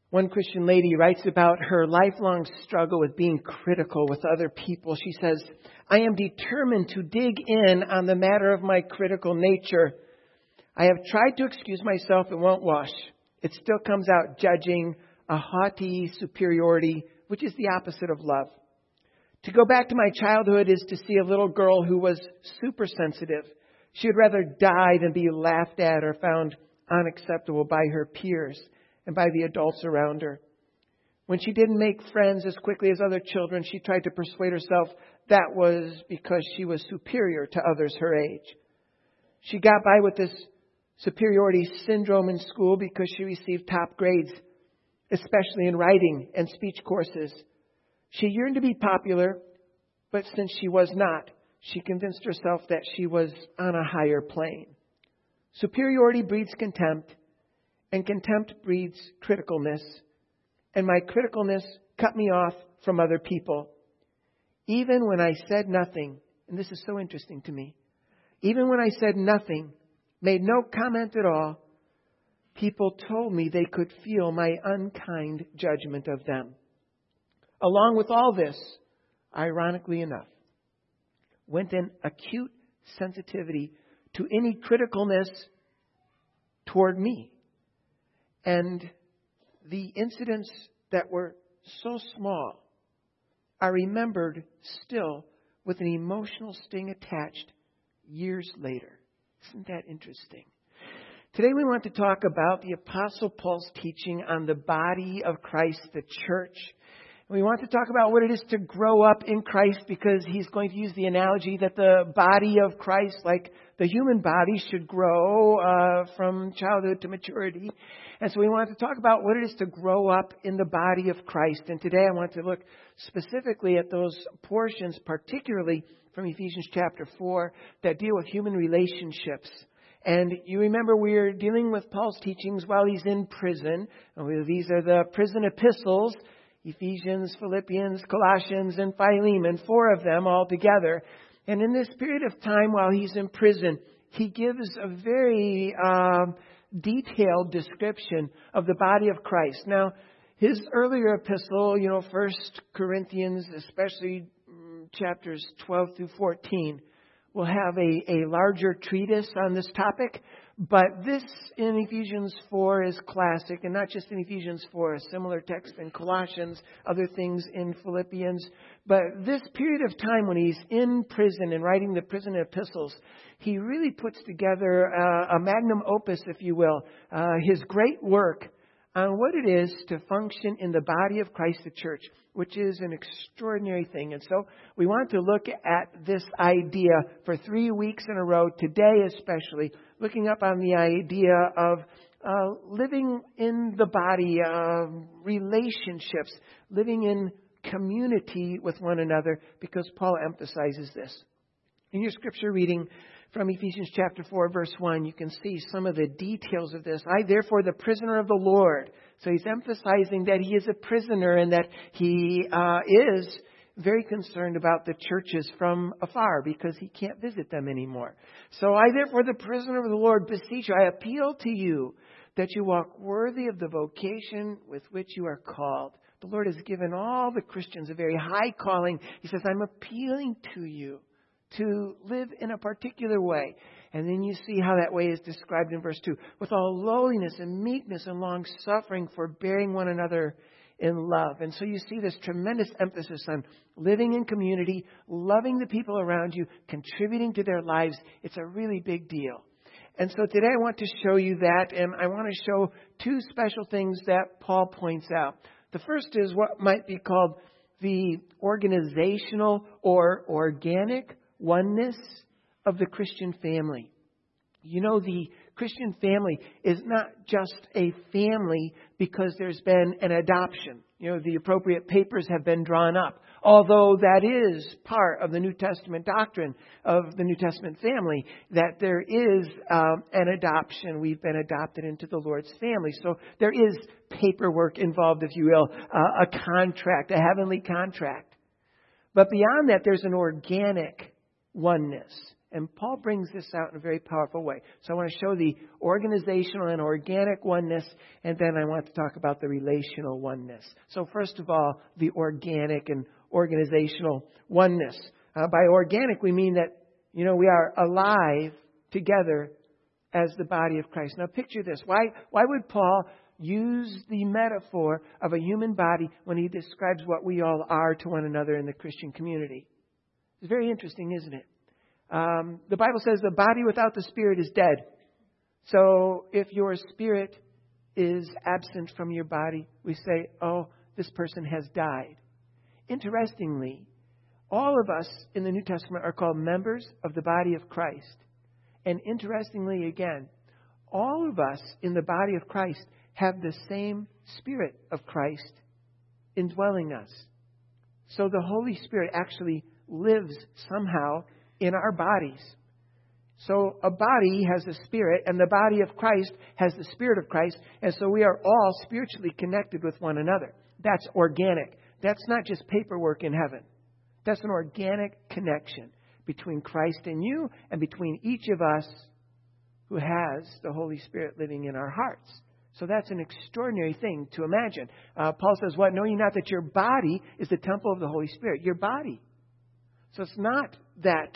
One Christian lady writes about her lifelong struggle with being critical with other people. She says, "I am determined to dig in on the matter of my critical nature. I have tried to excuse myself, it won't wash. It still comes out judging, a haughty superiority, which is the opposite of love. To go back to my childhood is to see a little girl who was super sensitive. She would rather die than be laughed at or found unacceptable by her peers and by the adults around her. When she didn't make friends as quickly as other children, she tried to persuade herself that was because she was superior to others her age. She got by with this superiority syndrome in school because she received top grades, especially in writing and speech courses. She yearned to be popular, but since she was not, she convinced herself that she was on a higher plane. Superiority breeds contempt, and contempt breeds criticalness. And my criticalness cut me off from other people. Even when I said nothing, and this is so interesting to me, even when I said nothing, made no comment at all, people told me they could feel my unkind judgment of them. Along with all this, ironically enough, went an acute sensitivity to any criticalness toward me. And the incidents that were so small are remembered still with an emotional sting attached years later. Isn't that interesting? Today we want to talk about the Apostle Paul's teaching on the body of Christ, the church. We want to talk about what it is to grow up in Christ, because he's going to use the analogy that the body of Christ, like the human body, should grow from childhood to maturity. And so we want to talk about what it is to grow up in the body of Christ. And today I want to look specifically at those portions, particularly from Ephesians chapter 4, that deal with human relationships. And you remember we're dealing with Paul's teachings while he's in prison. These are the prison epistles: Ephesians, Philippians, Colossians, and Philemon, 4 of them all together. And in this period of time while he's in prison, he gives a very detailed description of the body of Christ. Now, his earlier epistle, 1 Corinthians, especially chapters 12 through 14, will have a larger treatise on this topic. But this in Ephesians 4 is classic, and not just in Ephesians 4, a similar text in Colossians, other things in Philippians. But this period of time when he's in prison and writing the prison epistles, he really puts together a magnum opus, if you will, his great work on what it is to function in the body of Christ, the church, which is an extraordinary thing. And so we want to look at this idea for 3 weeks in a row, today especially, looking up on the idea of living in the body, relationships, living in community with one another, because Paul emphasizes this. In your scripture reading from Ephesians chapter 4, verse 1, you can see some of the details of this. I, therefore, the prisoner of the Lord. So he's emphasizing that he is a prisoner and that he is very concerned about the churches from afar because he can't visit them anymore. So I, therefore, the prisoner of the Lord, beseech you, I appeal to you that you walk worthy of the vocation with which you are called. The Lord has given all the Christians a very high calling. He says, I'm appealing to you to live in a particular way. And then you see how that way is described in verse 2. With all lowliness and meekness and long suffering, forbearing one another in love. And so you see this tremendous emphasis on living in community, loving the people around you, contributing to their lives. It's a really big deal. And so today I want to show you that, and I want to show 2 special things that Paul points out. The first is what might be called the organizational or organic oneness of the Christian family. The Christian family is not just a family because there's been an adoption. The appropriate papers have been drawn up. Although that is part of the New Testament doctrine of the New Testament family, that there is an adoption. We've been adopted into the Lord's family. So there is paperwork involved, if you will, a contract, a heavenly contract. But beyond that, there's an organic oneness. And Paul brings this out in a very powerful way. So I want to show the organizational and organic oneness, and then I want to talk about the relational oneness. So first of all, the organic and organizational oneness. By organic, we mean that, we are alive together as the body of Christ. Now picture this. Why would Paul use the metaphor of a human body when he describes what we all are to one another in the Christian community? It's very interesting, isn't it? The Bible says the body without the spirit is dead. So if your spirit is absent from your body, we say, oh, this person has died. Interestingly, all of us in the New Testament are called members of the body of Christ. And interestingly, again, all of us in the body of Christ have the same Spirit of Christ indwelling us. So the Holy Spirit actually lives somehow in our bodies. So a body has a spirit, and the body of Christ has the Spirit of Christ, and so we are all spiritually connected with one another. That's organic. That's not just paperwork in heaven. That's an organic connection between Christ and you, and between each of us who has the Holy Spirit living in our hearts. So that's an extraordinary thing to imagine. Paul says, what? Know ye not that your body is the temple of the Holy Spirit? Your body. So it's not that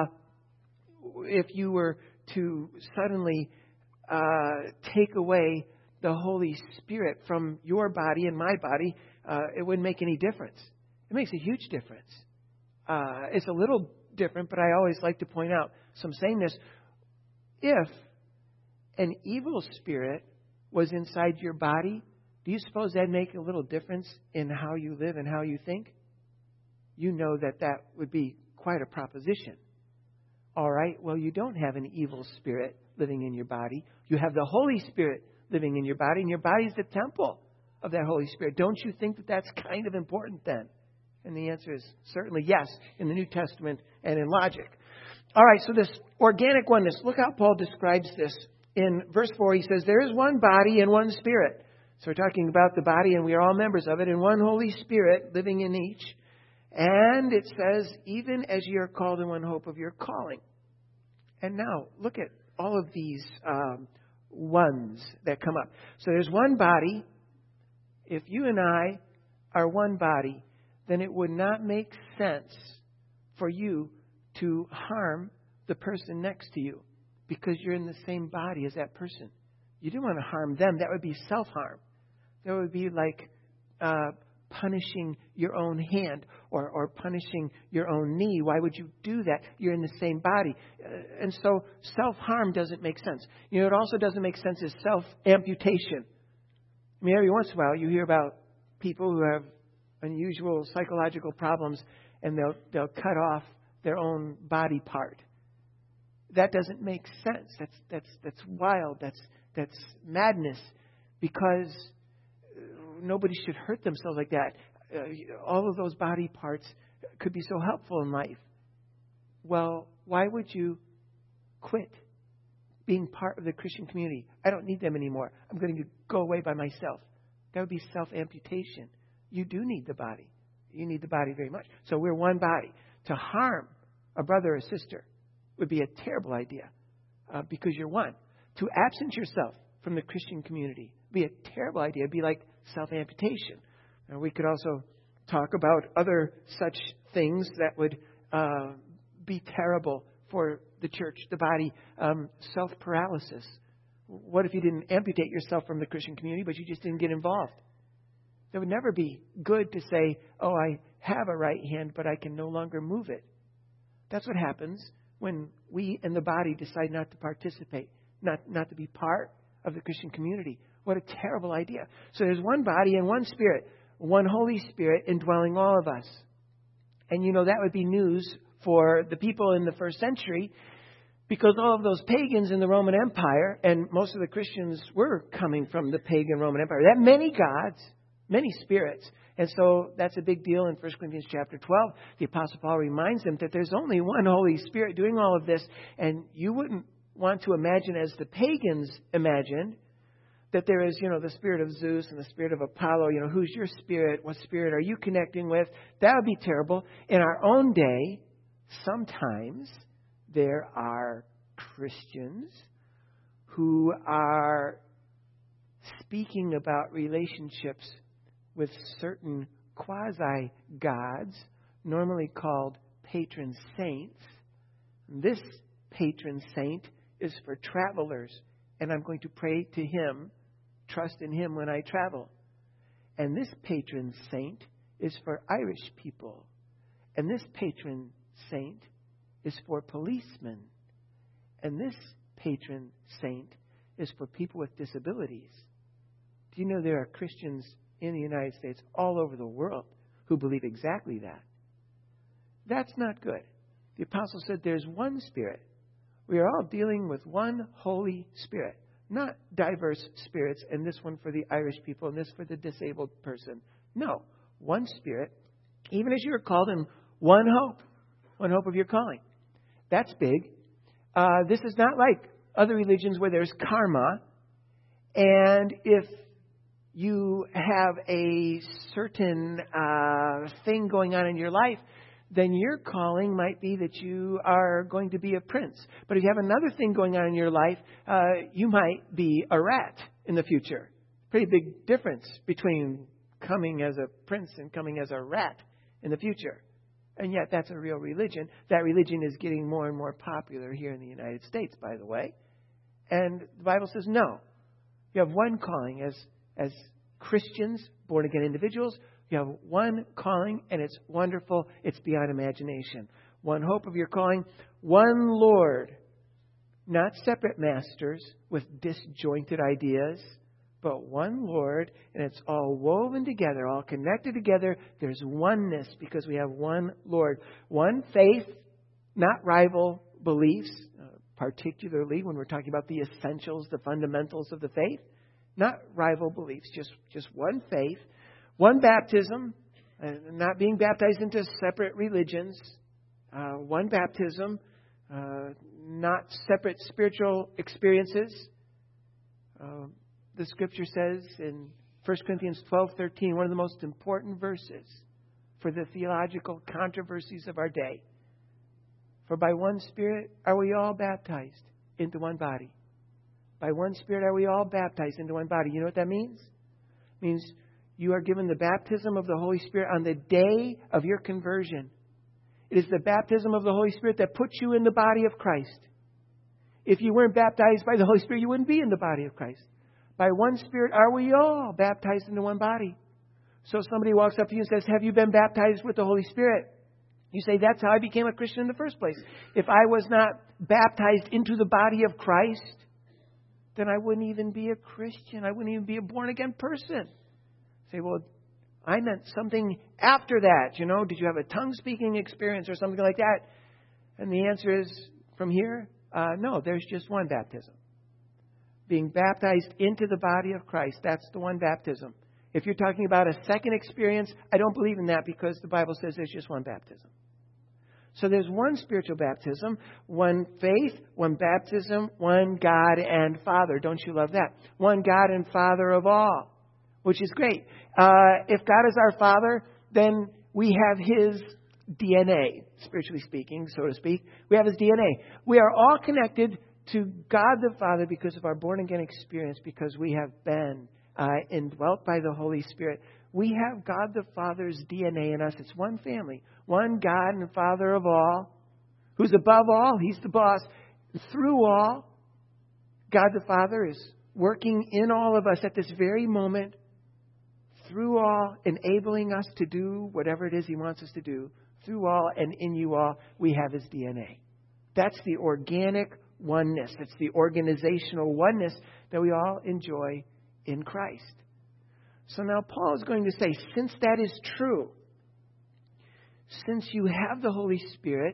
if you were to suddenly take away the Holy Spirit from your body and my body, it wouldn't make any difference. It makes a huge difference. It's a little different, but I always like to point out, so I'm saying this, if an evil spirit was inside your body, do you suppose that'd make a little difference in how you live and how you think? You know that would be quite a proposition. All right, well, you don't have an evil spirit living in your body. You have the Holy Spirit living in your body, and your body is the temple of that Holy Spirit. Don't you think that that's kind of important then? And the answer is certainly yes, in the New Testament and in logic. All right, so this organic oneness, look how Paul describes this. In verse 4, he says, there is one body and one spirit. So we're talking about the body, and we are all members of it, and one Holy Spirit living in each. And it says, even as ye are called in one hope of your calling. And now, look at all of these ones that come up. So there's one body. If you and I are one body, then it would not make sense for you to harm the person next to you because you're in the same body as that person. You don't want to harm them. That would be self-harm. That would be like punishing your own hand or punishing your own knee. Why would you do that? You're in the same body. And so self-harm doesn't make sense. It also doesn't make sense is self-amputation. I mean, every once in a while you hear about people who have unusual psychological problems and they'll cut off their own body part. That doesn't make sense. That's wild. That's madness, because nobody should hurt themselves like that. All of those body parts could be so helpful in life. Well, why would you quit being part of the Christian community? I don't need them anymore. I'm going to go away by myself. That would be self-amputation. You do need the body. You need the body very much. So we're one body. To harm a brother or sister would be a terrible idea because you're one. To absent yourself from the Christian community would be a terrible idea. It would be like self-amputation. We could also talk about other such things that would be terrible for the church, the body. Self-paralysis. What if you didn't amputate yourself from the Christian community, but you just didn't get involved? It would never be good to say, oh, I have a right hand, but I can no longer move it. That's what happens when we in the body decide not to participate, not to be part of the Christian community. What a terrible idea. So there's one body and one spirit, one Holy Spirit indwelling all of us. And that would be news for the people in the first century, because all of those pagans in the Roman Empire, and most of the Christians were coming from the pagan Roman Empire, they had many gods, many spirits. And so that's a big deal in 1 Corinthians chapter 12. The Apostle Paul reminds them that there's only one Holy Spirit doing all of this. And you wouldn't want to imagine, as the pagans imagined, that there is, the spirit of Zeus and the spirit of Apollo. Who's your spirit? What spirit are you connecting with? That would be terrible. In our own day, sometimes there are Christians who are speaking about relationships with certain quasi-gods, normally called patron saints. This patron saint is for travelers, and I'm going to pray to him, trust in him when I travel. And this patron saint is for Irish people. And this patron saint is for policemen. And this patron saint is for people with disabilities. Do you know there are Christians in the United States, all over the world, who believe exactly that? That's not good. The apostle said there's one Spirit. We are all dealing with one Holy Spirit, not diverse spirits, and this one for the Irish people and this for the disabled person. No, one Spirit, even as you are called in one hope of your calling. That's big. This is not like other religions where there's karma, and if you have a certain thing going on in your life, then your calling might be that you are going to be a prince. But if you have another thing going on in your life, you might be a rat in the future. Pretty big difference between coming as a prince and coming as a rat in the future. And yet that's a real religion. That religion is getting more and more popular here in the United States, by the way. And the Bible says no. You have one calling as Christians, born-again individuals. You have one calling, and it's wonderful. It's beyond imagination. One hope of your calling, one Lord. Not separate masters with disjointed ideas, but one Lord, and it's all woven together, all connected together. There's oneness because we have one Lord. One faith, not rival beliefs, particularly when we're talking about the essentials, the fundamentals of the faith. Not rival beliefs, just one faith. One baptism, not being baptized into separate religions. One baptism, not separate spiritual experiences. The Scripture says in 1 Corinthians 12:13, one of the most important verses for the theological controversies of our day. For by one Spirit are we all baptized into one body. By one Spirit are we all baptized into one body. You know what that means? It means you are given the baptism of the Holy Spirit on the day of your conversion. It is the baptism of the Holy Spirit that puts you in the body of Christ. If you weren't baptized by the Holy Spirit, you wouldn't be in the body of Christ. By one Spirit are we all baptized into one body. So if somebody walks up to you and says, have you been baptized with the Holy Spirit? You say, that's how I became a Christian in the first place. If I was not baptized into the body of Christ, then I wouldn't even be a Christian. I wouldn't even be a born-again person. Say, well, I meant something after that. You know, did you have a tongue-speaking experience or something like that? And the answer is, from here, no, there's just one baptism. Being baptized into the body of Christ, that's the one baptism. If you're talking about a second experience, I don't believe in that because the Bible says there's just one baptism. So there's one spiritual baptism, one faith, one baptism, one God and Father. Don't you love that? One God and Father of all, which is great. If God is our Father, then we have His DNA, spiritually speaking, so to speak. We have His DNA. We are all connected to God the Father because of our born-again experience, because we have been indwelt by the Holy Spirit. We have God the Father's DNA in us. It's one family, one God and Father of all, who's above all. He's the boss. Through all, God the Father is working in all of us at this very moment, through all, enabling us to do whatever it is He wants us to do. Through all and in you all, we have His DNA. That's the organic oneness. It's the organizational oneness that we all enjoy in Christ. So now Paul is going to say, since that is true, since you have the Holy Spirit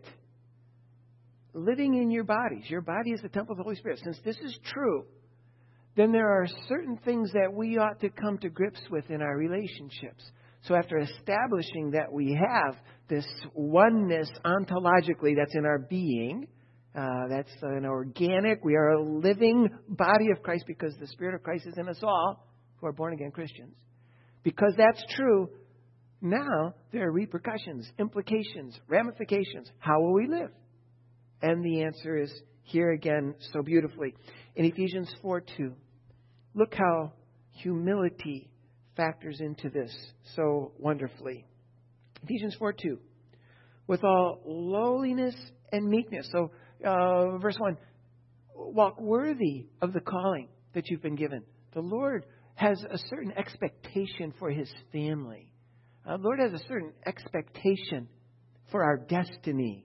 living in your body is the temple of the Holy Spirit. Since this is true, then there are certain things that we ought to come to grips with in our relationships. So after establishing that we have this oneness ontologically that's in our being, that's an organic, we are a living body of Christ because the Spirit of Christ is in us all who are born-again Christians. Because that's true, now there are repercussions, implications, ramifications. How will we live? And the answer is here again so beautifully. In Ephesians 4:2, look how humility factors into this so wonderfully. Ephesians 4:2, with all lowliness and meekness. So, verse 1, walk worthy of the calling that you've been given. The Lord has a certain expectation for His family. The Lord has a certain expectation for our destiny.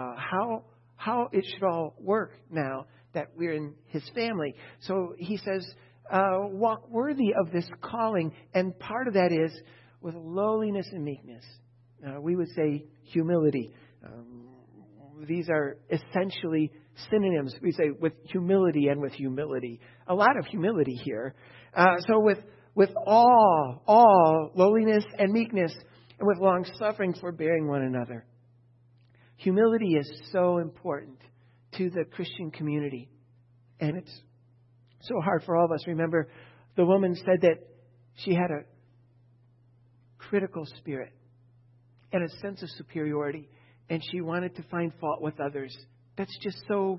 How it should all work now that we're in His family. So He says, walk worthy of this calling. And part of that is with lowliness and meekness. We would say humility. These are essentially synonyms. We say with humility and with humility. A lot of humility here. So with all lowliness and meekness, and with long suffering, forbearing one another. Humility is so important to the Christian community. And it's so hard for all of us. Remember, the woman said that she had a critical spirit and a sense of superiority. And she wanted to find fault with others. That's just so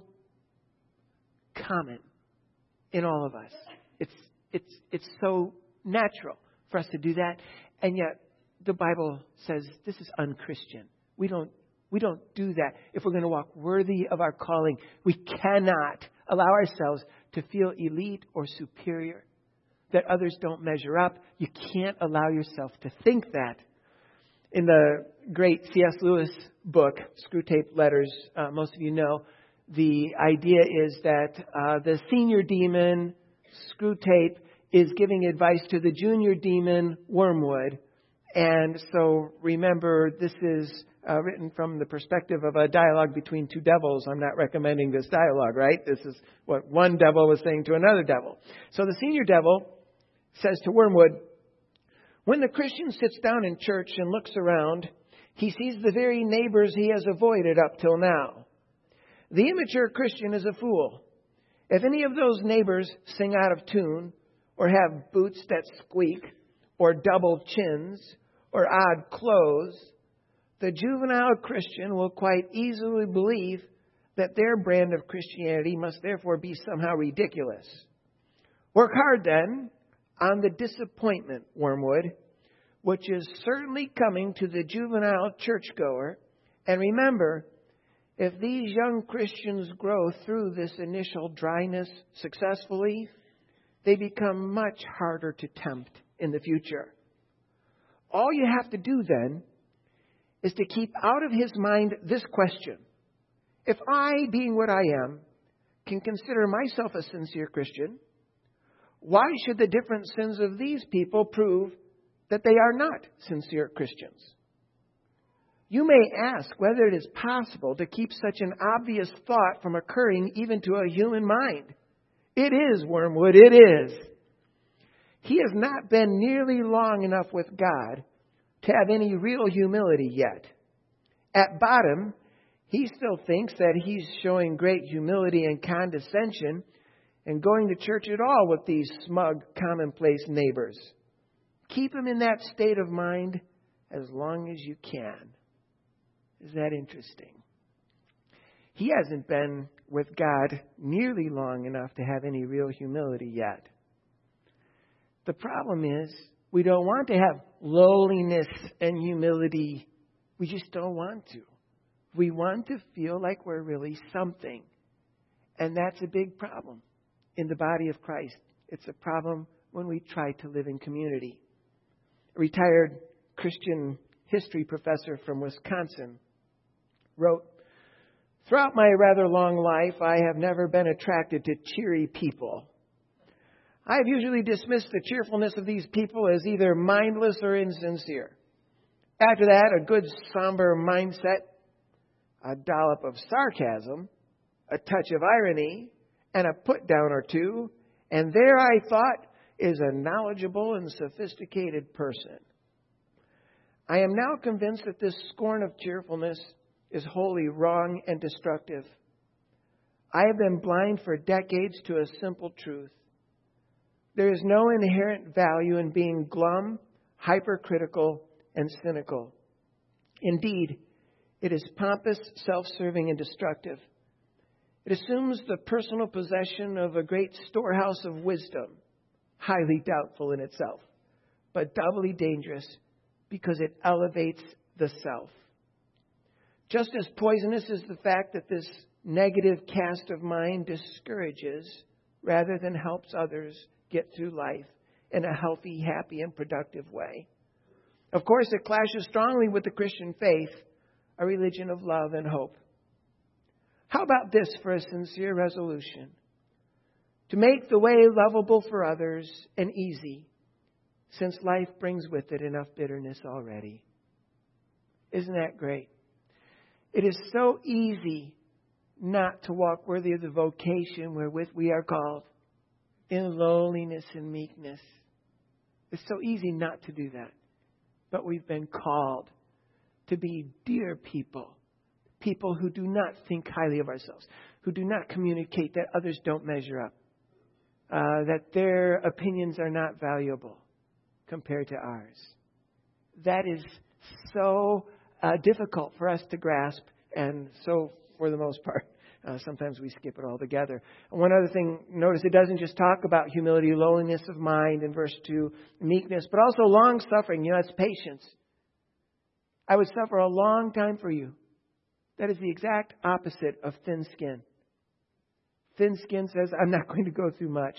common in all of us. It's so natural for us to do that. And yet the Bible says this is unchristian. We don't do that. If we're going to walk worthy of our calling, we cannot allow ourselves to feel elite or superior, that others don't measure up. You can't allow yourself to think that. In the great C.S. Lewis book, Screwtape Letters, most of you know, the idea is that the senior demon, Screwtape, is giving advice to the junior demon, Wormwood. And so remember, this is written from the perspective of a dialogue between two devils. I'm not recommending this dialogue, right? This is what one devil was saying to another devil. So the senior devil says to Wormwood, when the Christian sits down in church and looks around, he sees the very neighbors he has avoided up till now. The immature Christian is a fool. If any of those neighbors sing out of tune, or have boots that squeak, or double chins, or odd clothes, the juvenile Christian will quite easily believe that their brand of Christianity must therefore be somehow ridiculous. Work hard then on the disappointment, Wormwood, which is certainly coming to the juvenile churchgoer. And remember, if these young Christians grow through this initial dryness successfully, they become much harder to tempt in the future. All you have to do then is to keep out of his mind this question. If I, being what I am, can consider myself a sincere Christian, why should the different sins of these people prove that they are not sincere Christians? You may ask whether it is possible to keep such an obvious thought from occurring even to a human mind. It is, Wormwood, it is. He has not been nearly long enough with God to have any real humility yet. At bottom, he still thinks that he's showing great humility and condescension and going to church at all with these smug, commonplace neighbors. Keep him in that state of mind as long as you can. Is that interesting? He hasn't been with God nearly long enough to have any real humility yet. The problem is we don't want to have lowliness and humility. We just don't want to. We want to feel like we're really something. And that's a big problem in the body of Christ. It's a problem when we try to live in community. A retired Christian history professor from Wisconsin wrote, "Throughout my rather long life, I have never been attracted to cheery people. I have usually dismissed the cheerfulness of these people as either mindless or insincere. After that, a good somber mindset, a dollop of sarcasm, a touch of irony, and a put-down or two, and there, I thought, is a knowledgeable and sophisticated person. I am now convinced that this scorn of cheerfulness is wholly wrong and destructive. I have been blind for decades to a simple truth. There is no inherent value in being glum, hypercritical, and cynical. Indeed, it is pompous, self-serving, and destructive It assumes the personal possession of a great storehouse of wisdom, highly doubtful in itself, but doubly dangerous because it elevates the self. Just as poisonous is the fact that this negative cast of mind discourages rather than helps others get through life in a healthy, happy, and productive way. Of course, it clashes strongly with the Christian faith, a religion of love and hope. How about this for a sincere resolution? To make the way lovable for others and easy, since life brings with it enough bitterness already. Isn't that great? It is so easy not to walk worthy of the vocation wherewith we are called, in lowliness and meekness. It's so easy not to do that. But we've been called to be dear people. People who do not think highly of ourselves. Who do not communicate that others don't measure up. That their opinions are not valuable compared to ours. That is so difficult for us to grasp. And so, for the most part, sometimes we skip it altogether. And one other thing, notice it doesn't just talk about humility, lowliness of mind in verse 2, meekness, but also long-suffering. That's patience. I would suffer a long time for you. That is the exact opposite of thin skin. Thin skin says, I'm not going to go through much.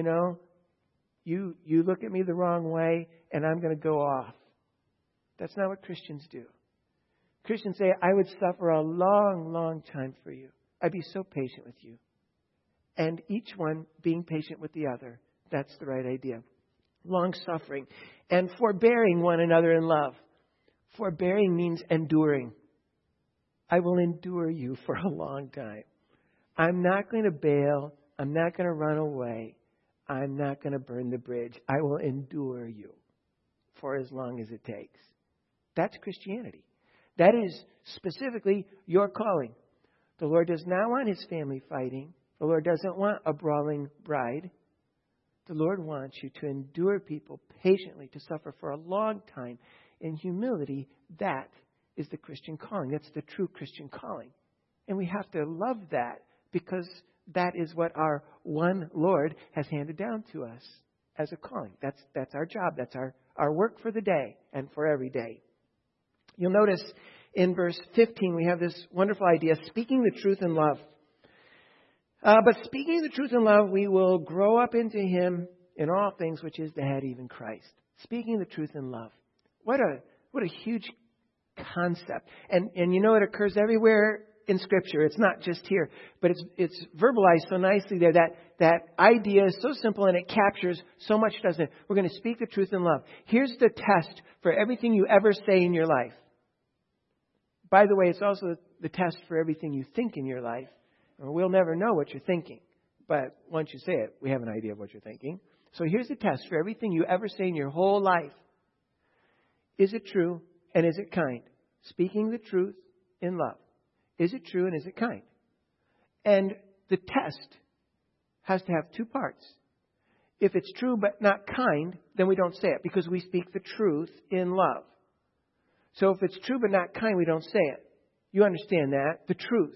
You look at me the wrong way and I'm going to go off. That's not what Christians do. Christians say, I would suffer a long, long time for you. I'd be so patient with you. And each one being patient with the other. That's the right idea. Long-suffering. And forbearing one another in love. Forbearing means enduring. I will endure you for a long time. I'm not going to bail. I'm not going to run away. I'm not going to burn the bridge. I will endure you for as long as it takes. That's Christianity. That is specifically your calling. The Lord does not want His family fighting. The Lord doesn't want a brawling bride. The Lord wants you to endure people patiently, to suffer for a long time. In humility, that is the Christian calling. That's the true Christian calling. And we have to love that because that is what our one Lord has handed down to us as a calling. That's our job. That's our work for the day and for every day. You'll notice in verse 15 we have this wonderful idea, speaking the truth in love. But speaking the truth in love, we will grow up into Him in all things, which is the head, even Christ. Speaking the truth in love. What a huge concept. And it occurs everywhere in Scripture. It's not just here, but it's verbalized so nicely there. That idea is so simple and it captures so much, doesn't it? We're going to speak the truth in love. Here's the test for everything you ever say in your life. By the way, it's also the test for everything you think in your life. We'll never know what you're thinking. But once you say it, we have an idea of what you're thinking. So here's the test for everything you ever say in your whole life. Is it true and is it kind? Speaking the truth in love. Is it true and is it kind? And the test has to have two parts. If it's true but not kind, then we don't say it because we speak the truth in love. So if it's true but not kind, we don't say it. You understand that? The truth.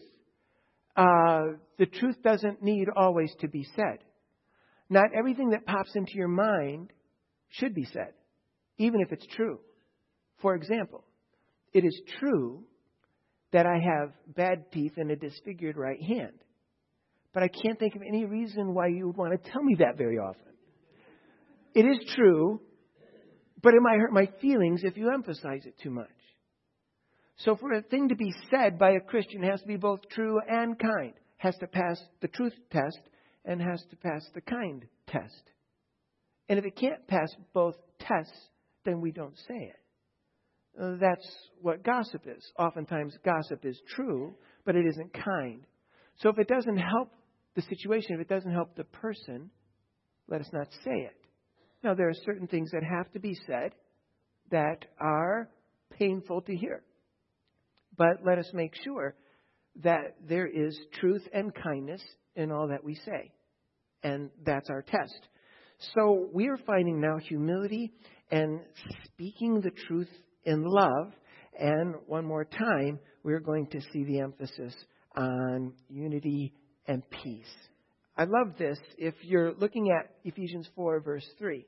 The truth doesn't need always to be said. Not everything that pops into your mind should be said, even if it's true. For example, it is true that I have bad teeth and a disfigured right hand. But I can't think of any reason why you would want to tell me that very often. It is true, but it might hurt my feelings if you emphasize it too much. So for a thing to be said by a Christian, it has to be both true and kind. Has to pass the truth test and has to pass the kind test. And if it can't pass both tests, then we don't say it. That's what gossip is. Oftentimes gossip is true, but it isn't kind. So if it doesn't help the situation, if it doesn't help the person, let us not say it. Now, there are certain things that have to be said that are painful to hear. But let us make sure that there is truth and kindness in all that we say. And that's our test. So we are finding now humility and speaking the truth in love. And one more time, we're going to see the emphasis on unity and peace. I love this if you're looking at Ephesians 4, verse 3.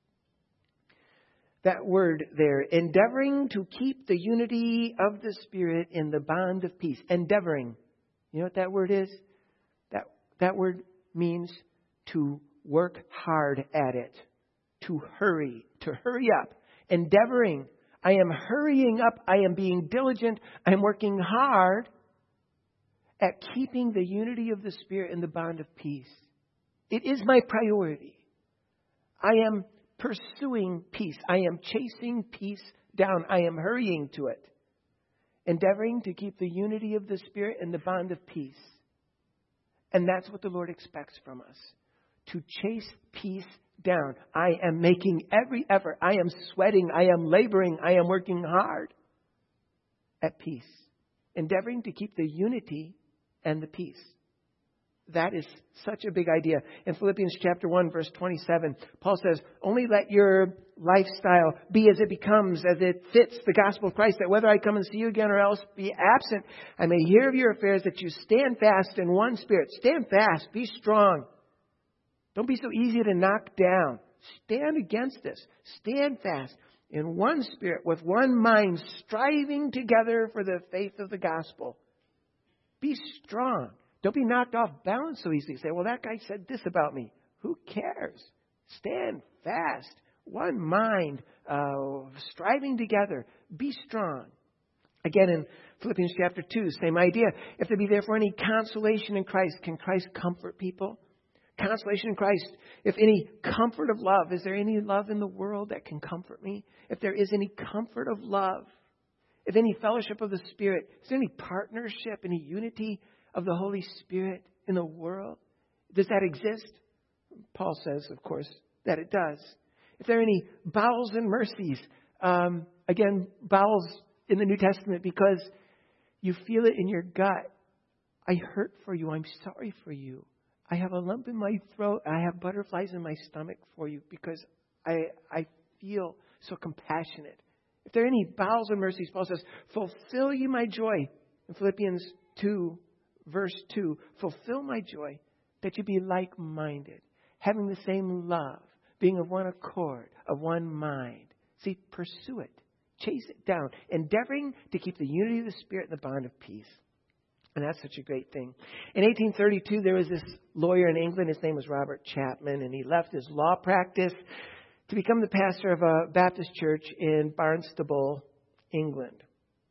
That word there, endeavoring to keep the unity of the Spirit in the bond of peace. Endeavoring. You know what that word is? That word means to work hard at it. To hurry up. Endeavoring. I am hurrying up. I am being diligent. I am working hard at keeping the unity of the Spirit in the bond of peace. It is my priority. I am pursuing peace. I am chasing peace down. I am hurrying to it. Endeavoring to keep the unity of the Spirit in the bond of peace. And that's what the Lord expects from us. To chase peace down. I am making every effort. I am sweating. I am laboring. I am working hard at peace. Endeavoring to keep the unity and the peace. That is such a big idea. In Philippians chapter 1, verse 27, Paul says, only let your lifestyle be as it becomes, as it fits the gospel of Christ, that whether I come and see you again or else be absent, I may hear of your affairs, that you stand fast in one spirit. Stand fast. Be strong. Don't be so easy to knock down. Stand against this. Stand fast in one spirit, with one mind, striving together for the faith of the gospel. Be strong. Don't be knocked off balance so easily. Say, well, that guy said this about me. Who cares? Stand fast. One mind, striving together. Be strong. Again, in Philippians chapter 2, same idea. If there be therefore any consolation in Christ, can Christ comfort people? Consolation in Christ. If any comfort of love, is there any love in the world that can comfort me? If there is any comfort of love, if any fellowship of the Spirit, is there any partnership, any unity of the Holy Spirit in the world? Does that exist? Paul says, of course, that it does. If there are any bowels and mercies, again, bowels in the New Testament, because you feel it in your gut. I hurt for you. I'm sorry for you. I have a lump in my throat. I have butterflies in my stomach for you because I feel so compassionate. If there are any bowels and mercies, Paul says, fulfill you my joy. In Philippians 2, verse 2, fulfill my joy that you be like-minded, having the same love, being of one accord, of one mind. See, pursue it. Chase it down. Endeavoring to keep the unity of the Spirit in the bond of peace. And that's such a great thing. In 1832, there was this lawyer in England. His name was Robert Chapman, and he left his law practice to become the pastor of a Baptist church in Barnstable, England.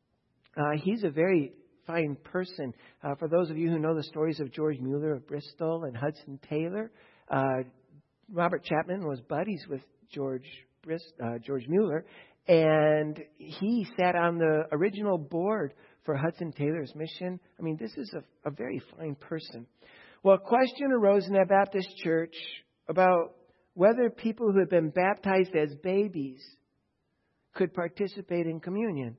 He's a very fine person. For those of you who know the stories of George Mueller of Bristol and Hudson Taylor, Robert Chapman was buddies with George Mueller, and he sat on the original board for Hudson Taylor's mission. I mean, this is a very fine person. Well, a question arose in that Baptist church about whether people who had been baptized as babies could participate in communion.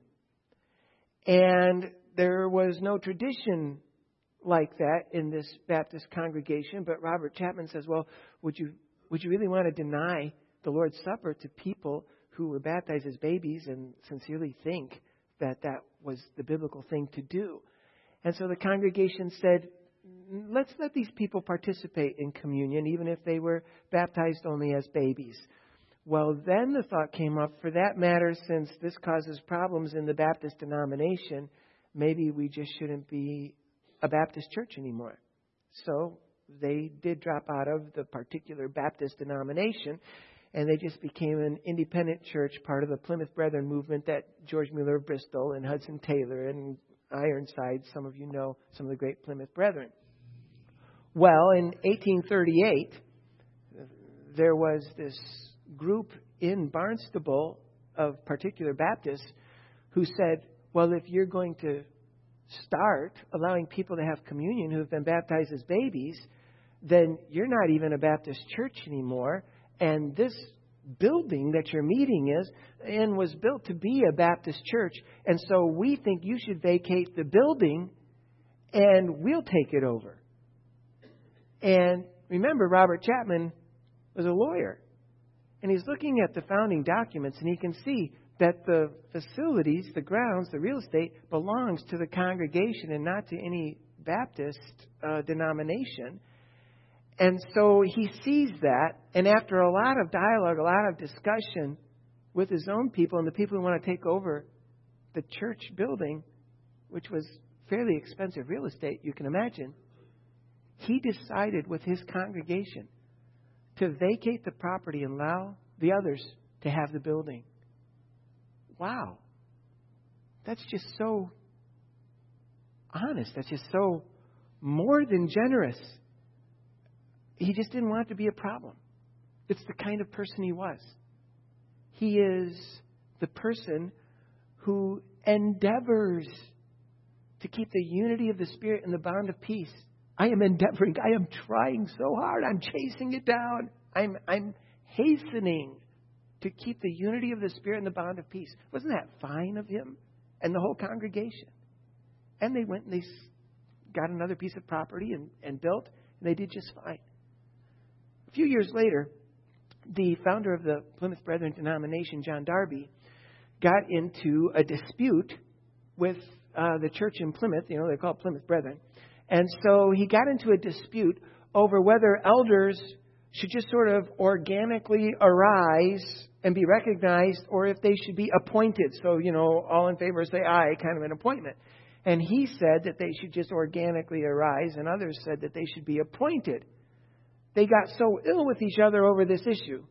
And there was no tradition like that in this Baptist congregation, but Robert Chapman says, well, would you really want to deny the Lord's Supper to people who were baptized as babies and sincerely think that was the biblical thing to do? And so the congregation said, let's let these people participate in communion, even if they were baptized only as babies. Well, then the thought came up, for that matter, since this causes problems in the Baptist denomination, maybe we just shouldn't be a Baptist church anymore. So they did drop out of the particular Baptist denomination, and they just became an independent church, part of the Plymouth Brethren movement that George Mueller of Bristol and Hudson Taylor and Ironside, some of you know some of the great Plymouth Brethren. Well, in 1838, there was this group in Barnstable of particular Baptists who said, well, if you're going to start allowing people to have communion who have been baptized as babies, then you're not even a Baptist church anymore. And this building that your meeting is in was built to be a Baptist church. And so we think you should vacate the building and we'll take it over. And remember, Robert Chapman was a lawyer. And he's looking at the founding documents and he can see that the facilities, the grounds, the real estate belongs to the congregation and not to any Baptist denomination. And so he sees that, and after a lot of dialogue, a lot of discussion with his own people and the people who want to take over the church building, which was fairly expensive real estate, you can imagine, he decided with his congregation to vacate the property and allow the others to have the building. Wow. That's just so honest. That's just so more than generous. He just didn't want it to be a problem. It's the kind of person he was. He is the person who endeavors to keep the unity of the Spirit and the bond of peace. I am endeavoring. I am trying so hard. I'm chasing it down. I'm hastening to keep the unity of the Spirit and the bond of peace. Wasn't that fine of him and the whole congregation? And they went and they got another piece of property and built, and they did just fine. A few years later, the founder of the Plymouth Brethren denomination, John Darby, got into a dispute with the church in Plymouth. You know, they call it Plymouth Brethren. And so he got into a dispute over whether elders should just sort of organically arise and be recognized, or if they should be appointed. So, you know, all in favor say aye, kind of an appointment. And he said that they should just organically arise, and others said that they should be appointed. They got so ill with each other over this issue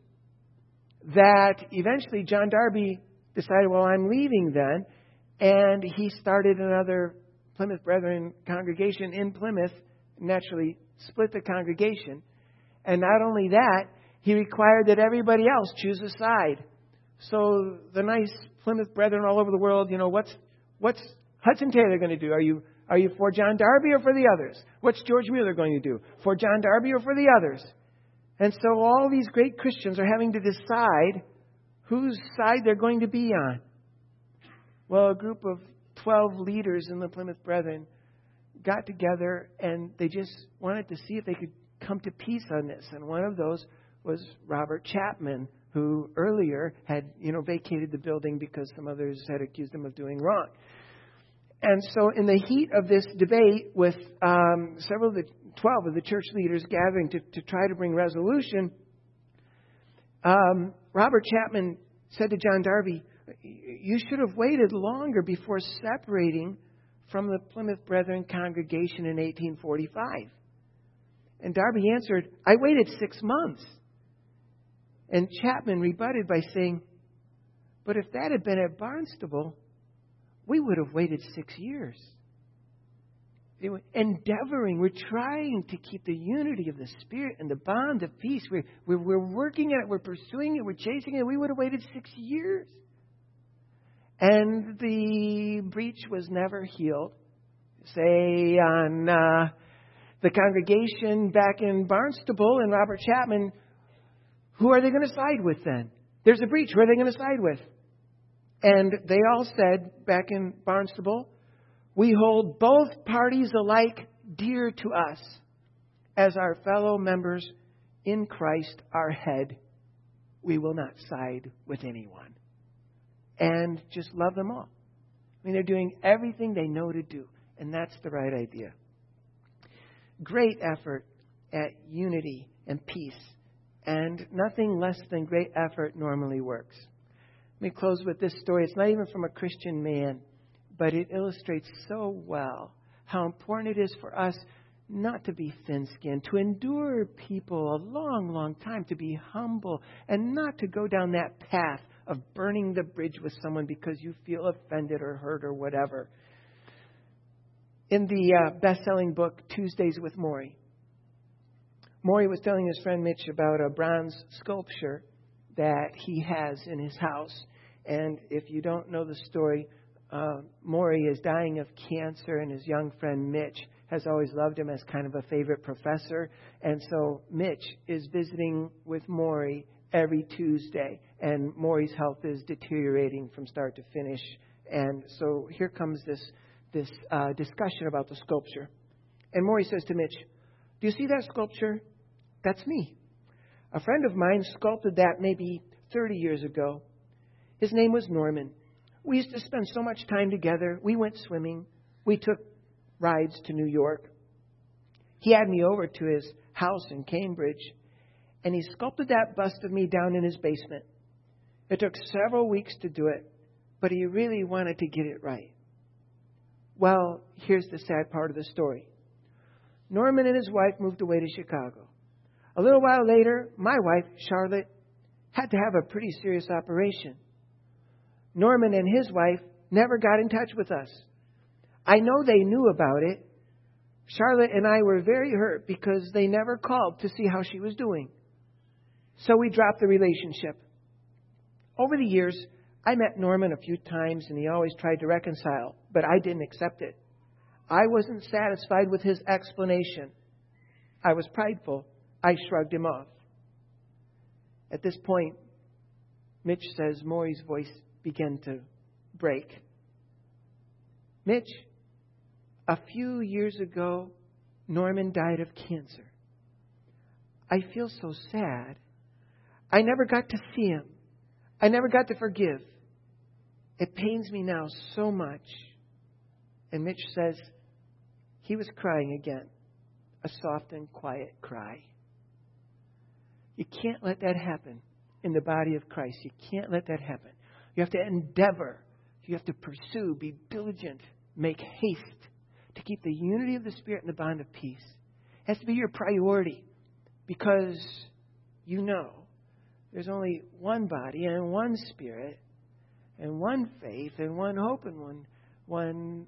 that eventually John Darby decided, well, I'm leaving then. And he started another Plymouth Brethren congregation in Plymouth, naturally split the congregation. And not only that, he required that everybody else choose a side. So the nice Plymouth Brethren all over the world, you know, what's Hudson Taylor going to do? Are you for John Darby or for the others? What's George Mueller going to do? For John Darby or for the others? And so all these great Christians are having to decide whose side they're going to be on. Well, a group of 12 leaders in the Plymouth Brethren got together, and they just wanted to see if they could come to peace on this. And one of those was Robert Chapman, who earlier had, vacated the building because some others had accused him of doing wrong. And so in the heat of this debate with several of the 12 of the church leaders gathering to try to bring resolution, Robert Chapman said to John Darby, "You should have waited longer before separating from the Plymouth Brethren congregation in 1845. And Darby answered, "I waited 6 months." And Chapman rebutted by saying, "But if that had been at Barnstable, we would have waited 6 years." They were endeavoring, we're trying to keep the unity of the Spirit and the bond of peace. We're working at it, we're pursuing it, we're chasing it. We would have waited 6 years. And the breach was never healed. Say on the congregation back in Barnstable and Robert Chapman, who are they going to side with then? There's a breach. Who are they going to side with? And they all said back in Barnstable, "We hold both parties alike dear to us as our fellow members in Christ, our head. We will not side with anyone." And just love them all. I mean, they're doing everything they know to do. And that's the right idea. Great effort at unity and peace. And nothing less than great effort normally works. Let me close with this story. It's not even from a Christian man, but it illustrates so well how important it is for us not to be thin-skinned, to endure people a long, long time, to be humble, and not to go down that path of burning the bridge with someone because you feel offended or hurt or whatever. In the best-selling book, Tuesdays with Morrie, Morrie was telling his friend Mitch about a bronze sculpture that he has in his house. And if you don't know the story, Morrie is dying of cancer, and his young friend Mitch has always loved him as kind of a favorite professor. And so Mitch is visiting with Morrie every Tuesday, and Morrie's health is deteriorating from start to finish. And so here comes this discussion about the sculpture. And Morrie says to Mitch, "Do you see that sculpture? That's me. A friend of mine sculpted that maybe 30 years ago. His name was Norman. We used to spend so much time together. We went swimming. We took rides to New York. He had me over to his house in Cambridge, and he sculpted that bust of me down in his basement. It took several weeks to do it, but he really wanted to get it right. Well, here's the sad part of the story. Norman and his wife moved away to Chicago. A little while later, my wife, Charlotte, had to have a pretty serious operation. Norman and his wife never got in touch with us. I know they knew about it. Charlotte and I were very hurt because they never called to see how she was doing. So we dropped the relationship. Over the years, I met Norman a few times and he always tried to reconcile, but I didn't accept it. I wasn't satisfied with his explanation. I was prideful. I shrugged him off. At this point, Mitch says Maury's voice began to break. Mitch, a few years ago, Norman died of cancer. I feel so sad. I never got to see him. I never got to forgive. It pains me now so much. And Mitch says he was crying again, a soft and quiet cry. You can't let that happen in the body of Christ. You can't let that happen. You have to endeavor. You have to pursue, be diligent, make haste to keep the unity of the Spirit and the bond of peace. It has to be your priority because you know there's only one body and one Spirit and one faith and one hope and one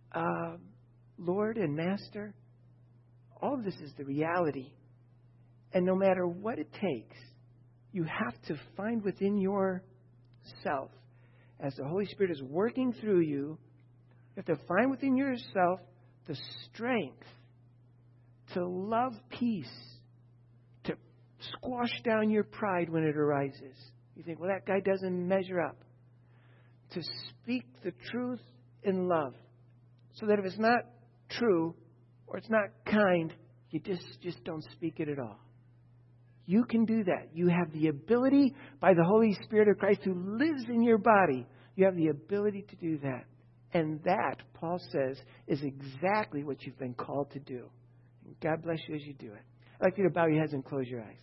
Lord and Master. All of this is the reality. And no matter what it takes, you have to find within yourself, as the Holy Spirit is working through you, you have to find within yourself the strength to love peace, to squash down your pride when it arises. You think, well, that guy doesn't measure up. To speak the truth in love, so that if it's not true or it's not kind, you just don't speak it at all. You can do that. You have the ability by the Holy Spirit of Christ who lives in your body. You have the ability to do that. And that, Paul says, is exactly what you've been called to do. God bless you as you do it. I'd like you to bow your heads and close your eyes.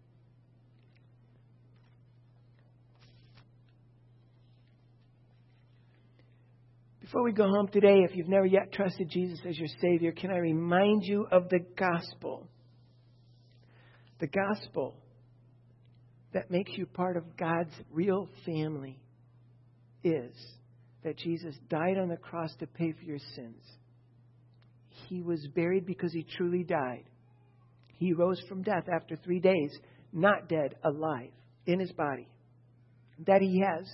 Before we go home today, if you've never yet trusted Jesus as your Savior, can I remind you of the gospel? The gospel that makes you part of God's real family is that Jesus died on the cross to pay for your sins. He was buried because he truly died. He rose from death after 3 days, not dead, alive, in his body. That he has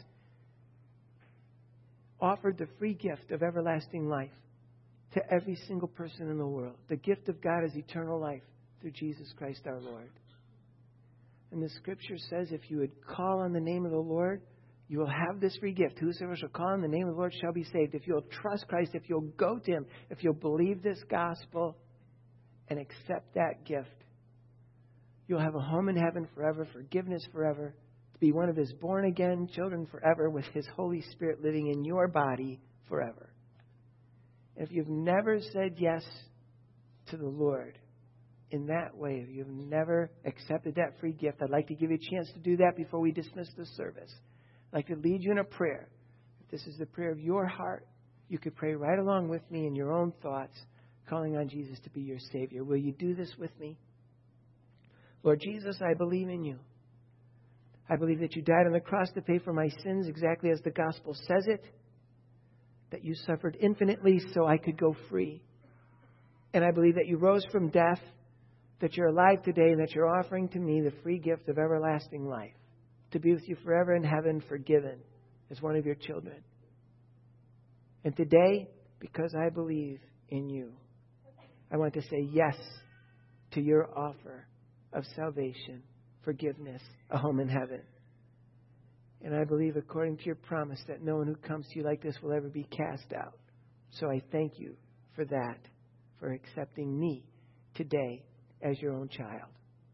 offered the free gift of everlasting life to every single person in the world. The gift of God is eternal life through Jesus Christ our Lord. And the Scripture says if you would call on the name of the Lord, you will have this free gift. Whosoever shall call on the name of the Lord shall be saved. If you'll trust Christ, if you'll go to Him, if you'll believe this gospel and accept that gift, you'll have a home in heaven forever, forgiveness forever, to be one of His born-again children forever with His Holy Spirit living in your body forever. If you've never said yes to the Lord in that way, if you've never accepted that free gift, I'd like to give you a chance to do that before we dismiss the service. I'd like to lead you in a prayer. If this is the prayer of your heart, you could pray right along with me in your own thoughts, calling on Jesus to be your Savior. Will you do this with me? Lord Jesus, I believe in you. I believe that you died on the cross to pay for my sins exactly as the gospel says it, that you suffered infinitely so I could go free. And I believe that you rose from death, that you're alive today, and that you're offering to me the free gift of everlasting life, to be with you forever in heaven, forgiven as one of your children. And today, because I believe in you, I want to say yes to your offer of salvation, forgiveness, a home in heaven. And I believe, according to your promise, that no one who comes to you like this will ever be cast out. So I thank you for that, for accepting me today as your own child.